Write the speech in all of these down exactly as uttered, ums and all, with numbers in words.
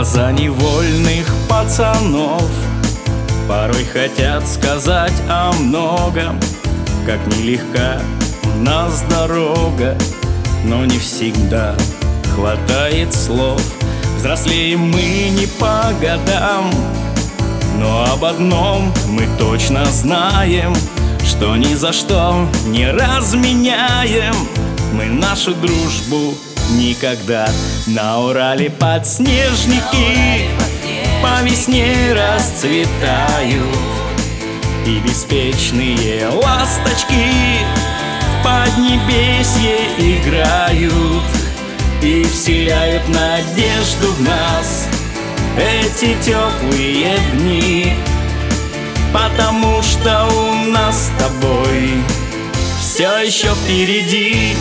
Глаза невольных пацанов порой хотят сказать о многом, как нелегка у нас дорога, но не всегда хватает слов. Взрослеем мы не по годам, но об одном мы точно знаем, что ни за что не разменяем мы нашу дружбу никогда. На Урале подснежники по весне расцветают, и беспечные ласточки в поднебесье играют и вселяют надежду в нас эти теплые дни. Потому что у нас с тобой все еще впереди.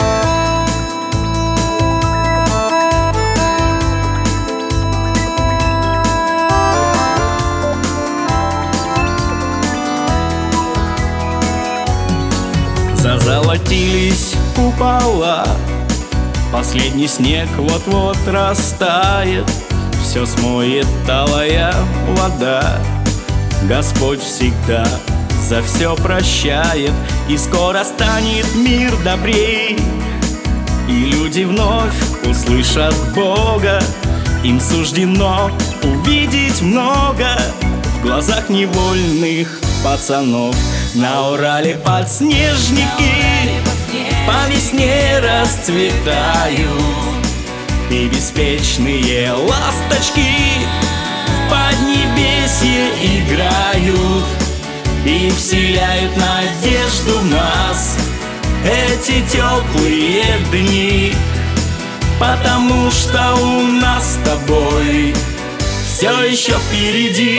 Зазолотились купола, последний снег вот-вот растает, все смоет талая вода. Господь всегда за все прощает, и скоро станет мир добрей, и люди вновь услышат Бога. Им суждено увидеть много в глазах невольных пацанов. На Урале подснежники по весне расцветают, и беспечные ласточки в поднебесье играют и вселяют надежду в нас эти теплые дни. Потому что у нас с тобой все еще впереди.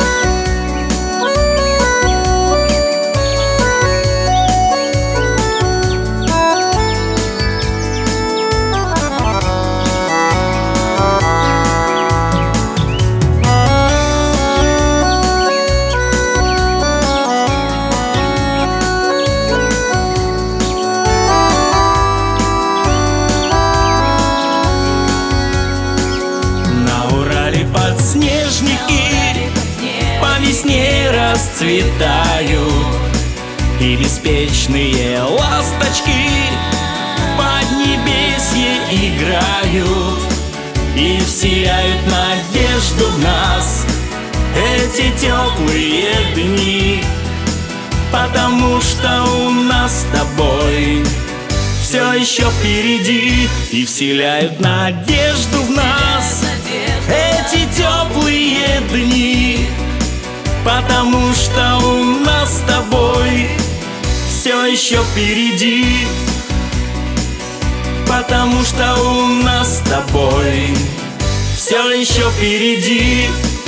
Подснежники по весне расцветают, и беспечные ласточки в поднебесье играют и вселяют надежду в нас эти теплые дни. Потому что у нас с тобой все еще впереди, и вселяют надежду в нас эти теплые дни. Потому что у нас с тобой все еще впереди. Потому что у нас с тобой все еще впереди.